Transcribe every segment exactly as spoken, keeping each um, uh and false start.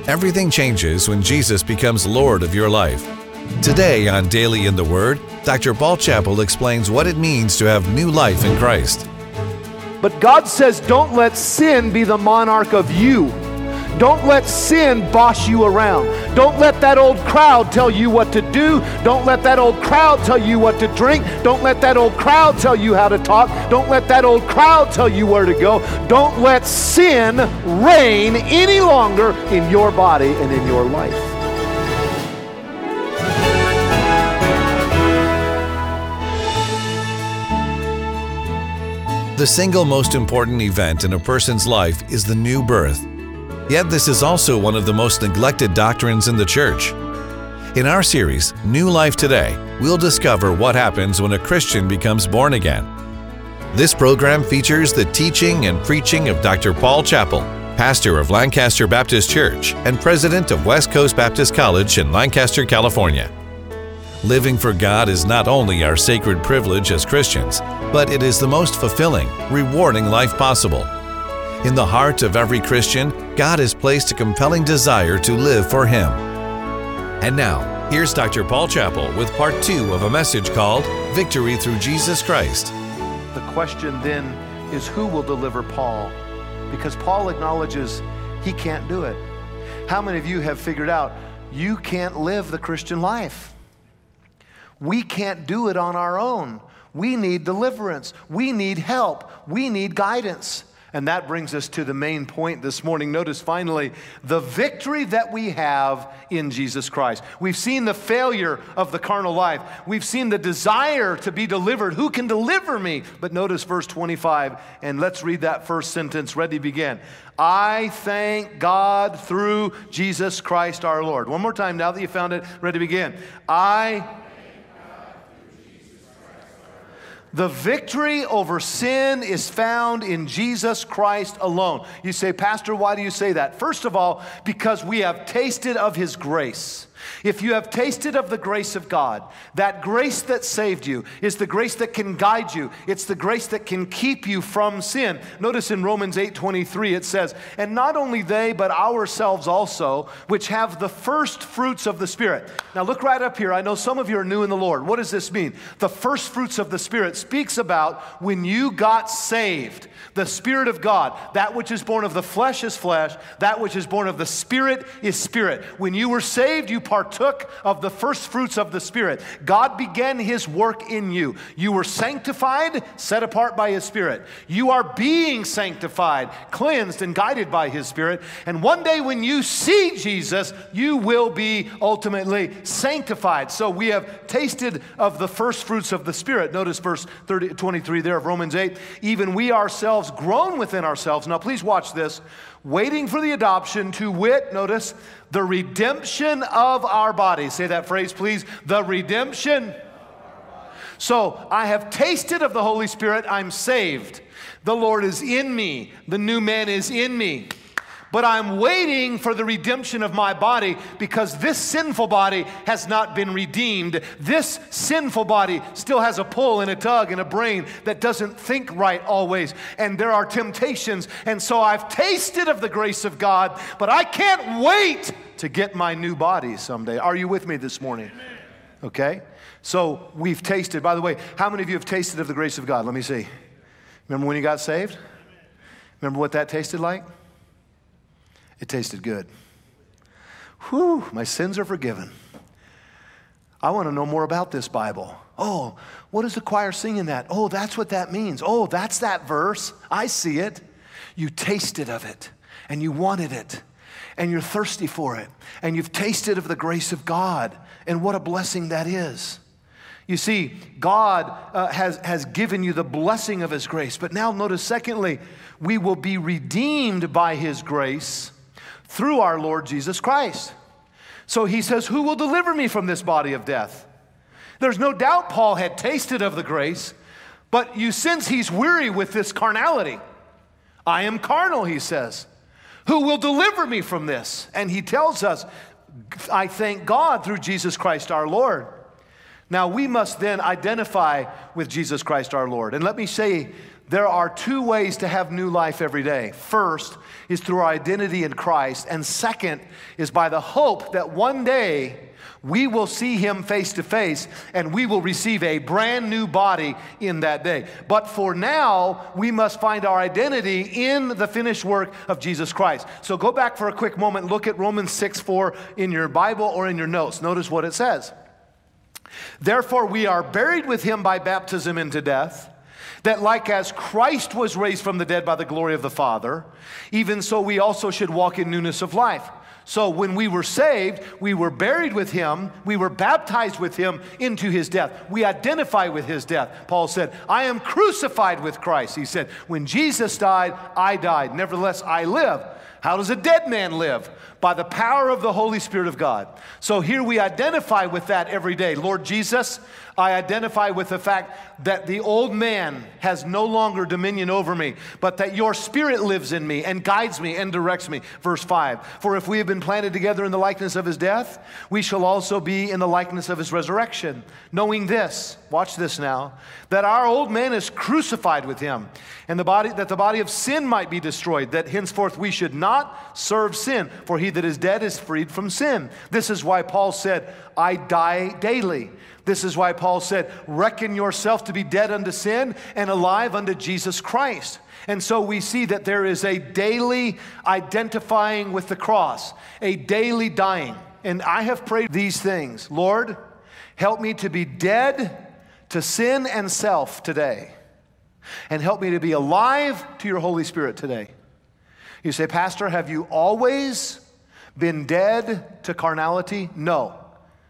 Everything changes when Jesus becomes Lord of your life. Today on Daily in the Word, Doctor Paul Chappell explains what it means to have new life in Christ. But God says, don't let sin be the monarch of you. Don't let sin boss you around. Don't let that old crowd tell you what to do. Don't let that old crowd tell you what to drink. Don't let that old crowd tell you how to talk. Don't let that old crowd tell you where to go. Don't let sin reign any longer in your body and in your life. The single most important event in a person's life is the new birth. Yet this is also one of the most neglected doctrines in the church. In our series, New Life Today, we'll discover what happens when a Christian becomes born again. This program features the teaching and preaching of Doctor Paul Chappell, pastor of Lancaster Baptist Church and president of West Coast Baptist College in Lancaster, California. Living for God is not only our sacred privilege as Christians, but it is the most fulfilling, rewarding life possible. In the heart of every Christian, God has placed a compelling desire to live for Him. And now, here's Doctor Paul Chappell with part two of a message called Victory Through Jesus Christ. The question then is, who will deliver Paul? Because Paul acknowledges he can't do it. How many of you have figured out you can't live the Christian life? We can't do it on our own. We need deliverance. We need help. We need guidance. And that brings us to the main point this morning. Notice finally the victory that we have in Jesus Christ. We've seen the failure of the carnal life. We've seen the desire to be delivered. Who can deliver me? But notice verse twenty-five, and let's read that first sentence. Ready, begin. I thank God through Jesus Christ our Lord. One more time now that you found it. Ready, begin. I The victory over sin is found in Jesus Christ alone. You say, Pastor, why do you say that? First of all, because we have tasted of His grace. If you have tasted of the grace of God, that grace that saved you is the grace that can guide you. It's the grace that can keep you from sin. Notice in Romans eight twenty-three it says, and not only they, but ourselves also, which have the first fruits of the Spirit. Now look right up here. I know some of you are new in the Lord. What does this mean? The first fruits of the Spirit speaks about when you got saved. The Spirit of God, that which is born of the flesh is flesh, that which is born of the Spirit is spirit. When you were saved, you partook of the first fruits of the Spirit. God began His work in you. You were sanctified, set apart by His Spirit. You are being sanctified, cleansed, and guided by His Spirit. And one day when you see Jesus, you will be ultimately sanctified. So we have tasted of the first fruits of the Spirit. Notice verse thirty, twenty-three there of Romans eight. Even we ourselves groan within ourselves. Now please watch this. Waiting for the adoption, to wit, notice, the redemption of our bodies. Say that phrase, please. The redemption. So I have tasted of the Holy Spirit. I'm saved. The Lord is in me. The new man is in me. But I'm waiting for the redemption of my body, because this sinful body has not been redeemed. This sinful body still has a pull and a tug and a brain that doesn't think right always. And there are temptations. And so I've tasted of the grace of God, but I can't wait to get my new body someday. Are you with me this morning? Okay? So we've tasted. By the way, how many of you have tasted of the grace of God? Let me see. Remember when you got saved? Remember what that tasted like? It tasted good. Whew, my sins are forgiven. I want to know more about this Bible. Oh, what is the choir singing that? Oh, that's what that means. Oh, that's that verse. I see it. You tasted of it, and you wanted it, and you're thirsty for it, and you've tasted of the grace of God, and what a blessing that is. You see, God uh, has, has given you the blessing of His grace. But now notice, secondly, we will be redeemed by His grace through our Lord Jesus Christ. So he says, who will deliver me from this body of death? There's no doubt Paul had tasted of the grace, but you sense he's weary with this carnality. I am carnal, he says. Who will deliver me from this? And he tells us, I thank God through Jesus Christ our Lord. Now we must then identify with Jesus Christ our Lord. And let me say there are two ways to have new life every day. First is through our identity in Christ, and second is by the hope that one day we will see him face to face and we will receive a brand new body in that day. But for now, we must find our identity in the finished work of Jesus Christ. So go back for a quick moment and look at Romans six four in your Bible or in your notes. Notice what it says. Therefore, we are buried with him by baptism into death, that like as Christ was raised from the dead by the glory of the Father, even so we also should walk in newness of life. So when we were saved, we were buried with him, we were baptized with him into his death. We identify with his death. Paul said, I am crucified with Christ. He said, when Jesus died, I died. Nevertheless, I live. How does a dead man live? By the power of the Holy Spirit of God. So here we identify with that every day. Lord Jesus, I identify with the fact that the old man has no longer dominion over me, but that your Spirit lives in me and guides me and directs me. Verse five, for if we have been planted together in the likeness of his death, we shall also be in the likeness of his resurrection. Knowing this, watch this now, that our old man is crucified with him, and the body, that the body of sin might be destroyed, that henceforth we should not serve sin, for he that is dead is freed from sin. This is why Paul said, I die daily. This is why Paul said, reckon yourself to be dead unto sin and alive unto Jesus Christ. And so we see that there is a daily identifying with the cross, a daily dying. And I have prayed these things. Lord, help me to be dead to sin and self today. And help me to be alive to your Holy Spirit today. You say, Pastor, have you always been dead to carnality? No.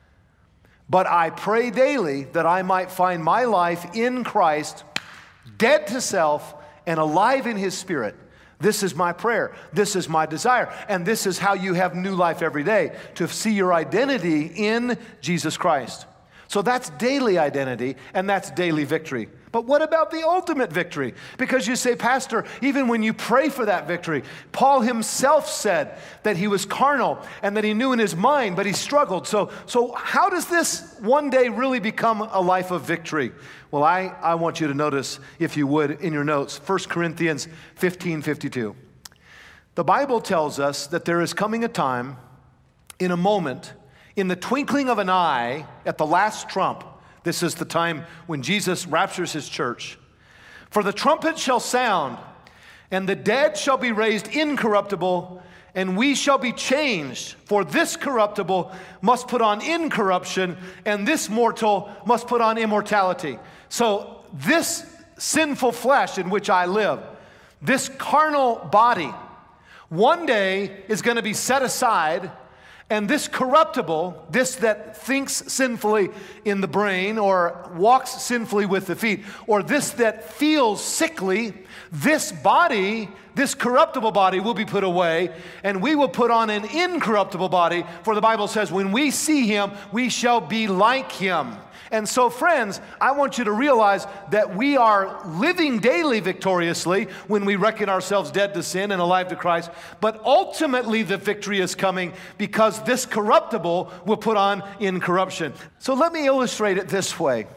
But I pray daily that I might find my life in Christ, dead to self and alive in his Spirit. This is my prayer. This is my desire. And this is how you have new life every day, to see your identity in Jesus Christ. So that's daily identity, and that's daily victory. But what about the ultimate victory? Because you say, Pastor, even when you pray for that victory, Paul himself said that he was carnal and that he knew in his mind, but he struggled. So, so how does this one day really become a life of victory? Well, I, I want you to notice, if you would, in your notes, First Corinthians fifteen fifty-two. The Bible tells us that there is coming a time, in a moment, in the twinkling of an eye, at the last trump. This is the time when Jesus raptures his church. For the trumpet shall sound, and the dead shall be raised incorruptible, and we shall be changed. For this corruptible must put on incorruption, and this mortal must put on immortality. So this sinful flesh in which I live, this carnal body, one day is going to be set aside. And this corruptible, this that thinks sinfully in the brain or walks sinfully with the feet, or this that feels sickly, this body, this corruptible body will be put away, and we will put on an incorruptible body, for the Bible says, when we see him, we shall be like him. And so, friends, I want you to realize that we are living daily victoriously when we reckon ourselves dead to sin and alive to Christ. But ultimately, the victory is coming because this corruptible will put on incorruption. So let me illustrate it this way.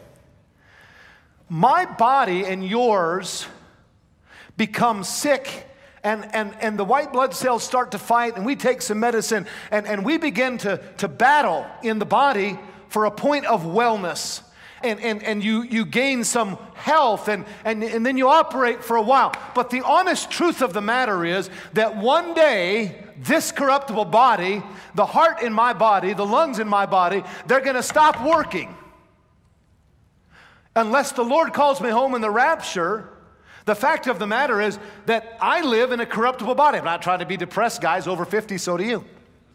My body and yours become sick, and, and, and the white blood cells start to fight, and we take some medicine, and, and we begin to, to battle in the body for a point of wellness, and, and, and you, you gain some health, and, and, and then you operate for a while. But the honest truth of the matter is that one day, this corruptible body, the heart in my body, the lungs in my body, they're going to stop working. Unless the Lord calls me home in the rapture. The fact of the matter is that I live in a corruptible body. I'm not trying to be depressed, guys. Over fifty, so do you.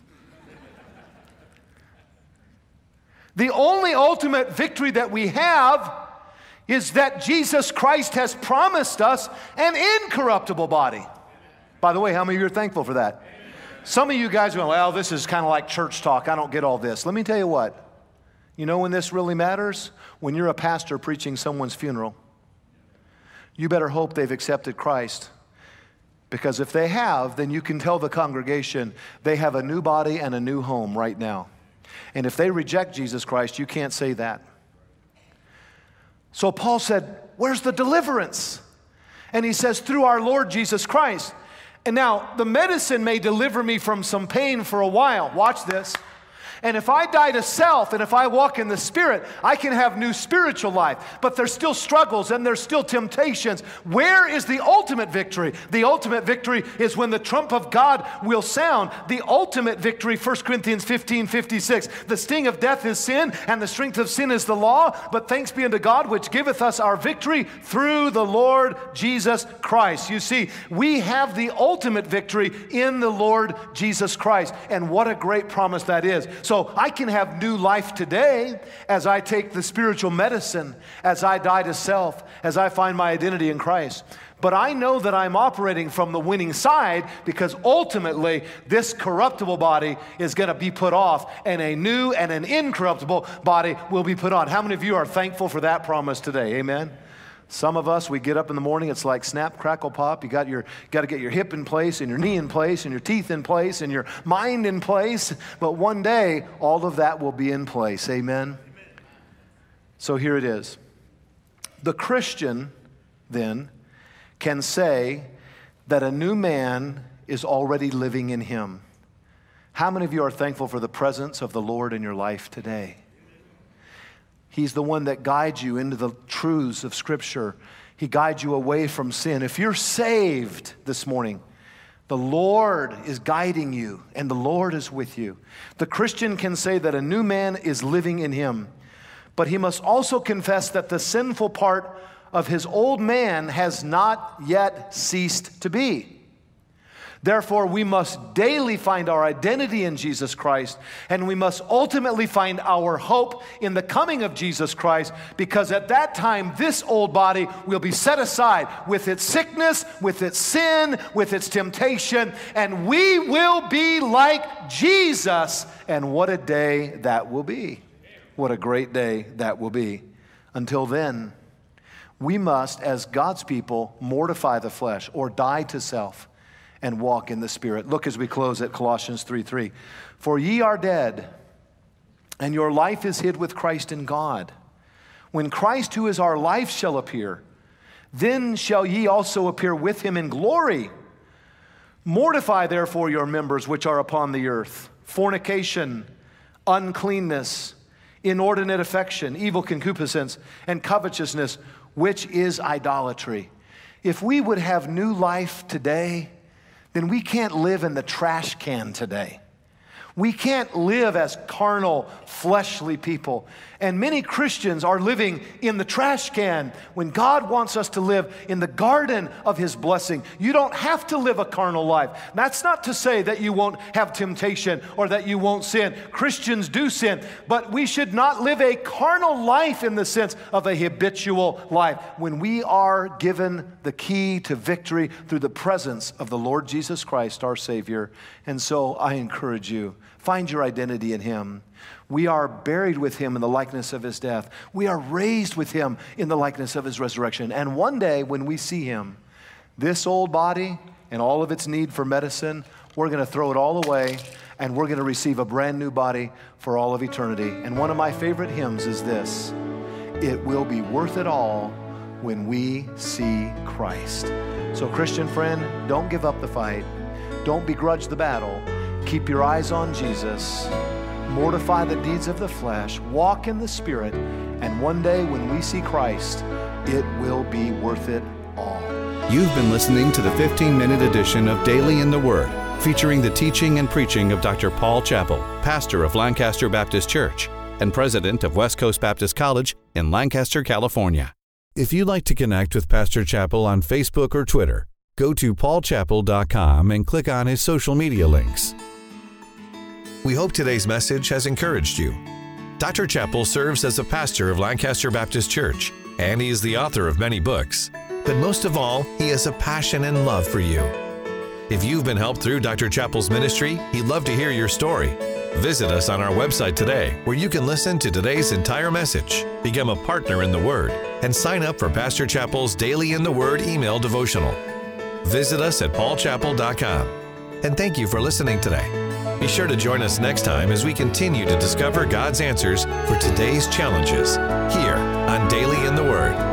The only ultimate victory that we have is that Jesus Christ has promised us an incorruptible body. By the way, how many of you are thankful for that? Some of you guys are going, well, this is kind of like church talk. I don't get all this. Let me tell you what. You know when this really matters? When you're a pastor preaching someone's funeral. You better hope they've accepted Christ. Because if they have, then you can tell the congregation they have a new body and a new home right now. And if they reject Jesus Christ, you can't say that. So Paul said, where's the deliverance? And he says, through our Lord Jesus Christ. And now, the medicine may deliver me from some pain for a while. Watch this. And if I die to self and if I walk in the Spirit, I can have new spiritual life. But there's still struggles and there's still temptations. Where is the ultimate victory? The ultimate victory is when the trump of God will sound. The ultimate victory, First Corinthians fifteen fifty-six. The sting of death is sin, and the strength of sin is the law. But thanks be unto God, which giveth us our victory through the Lord Jesus Christ. You see, we have the ultimate victory in the Lord Jesus Christ. And what a great promise that is. So I can have new life today as I take the spiritual medicine, as I die to self, as I find my identity in Christ. But I know that I'm operating from the winning side because ultimately this corruptible body is going to be put off and a new and an incorruptible body will be put on. How many of you are thankful for that promise today? Amen. Some of us, we get up in the morning, it's like snap, crackle, pop. You got your, got to get your hip in place and your knee in place and your teeth in place and your mind in place. But one day, all of that will be in place. Amen? Amen. So here it is. The Christian, then, can say that a new man is already living in him. How many of you are thankful for the presence of the Lord in your life today? He's the one that guides you into the truths of Scripture. He guides you away from sin. If you're saved this morning, the Lord is guiding you and the Lord is with you. The Christian can say that a new man is living in him, but he must also confess that the sinful part of his old man has not yet ceased to be. Therefore, we must daily find our identity in Jesus Christ, and we must ultimately find our hope in the coming of Jesus Christ, because at that time, this old body will be set aside with its sickness, with its sin, with its temptation, and we will be like Jesus. And what a day that will be. What a great day that will be. Until then, we must, as God's people, mortify the flesh or die to self and walk in the Spirit. Look as we close at Colossians three three. For ye are dead, and your life is hid with Christ in God. When Christ, who is our life, shall appear, then shall ye also appear with him in glory. Mortify therefore your members which are upon the earth: fornication, uncleanness, inordinate affection, evil concupiscence, and covetousness, which is idolatry. If we would have new life today, then we can't live in the trash can today. We can't live as carnal, fleshly people. And many Christians are living in the trash can when God wants us to live in the garden of his blessing. You don't have to live a carnal life. That's not to say that you won't have temptation or that you won't sin. Christians do sin, but we should not live a carnal life in the sense of a habitual life when we are given the key to victory through the presence of the Lord Jesus Christ, our Savior. And so I encourage you, find your identity in him. We are buried with him in the likeness of his death. We are raised with him in the likeness of his resurrection. And one day when we see him, this old body and all of its need for medicine, we're going to throw it all away and we're going to receive a brand new body for all of eternity. And one of my favorite hymns is this: it will be worth it all when we see Christ. So Christian friend, don't give up the fight. Don't begrudge the battle. Keep your eyes on Jesus. Mortify the deeds of the flesh. Walk in the Spirit. And one day when we see Christ, it will be worth it all. You've been listening to the fifteen-minute edition of Daily in the Word, featuring the teaching and preaching of Doctor Paul Chappell, pastor of Lancaster Baptist Church and president of West Coast Baptist College in Lancaster, California. If you'd like to connect with Pastor Chappell on Facebook or Twitter, go to paul chappell dot com and click on his social media links. We hope today's message has encouraged you. Doctor Chappell serves as a pastor of Lancaster Baptist Church, and he is the author of many books. But most of all, he has a passion and love for you. If you've been helped through Doctor Chappell's ministry, he'd love to hear your story. Visit us on our website today, where you can listen to today's entire message, become a partner in the Word, and sign up for Pastor Chappell's Daily in the Word email devotional. Visit us at paul chappell dot com. And thank you for listening today. Be sure to join us next time as we continue to discover God's answers for today's challenges here on Daily in the Word.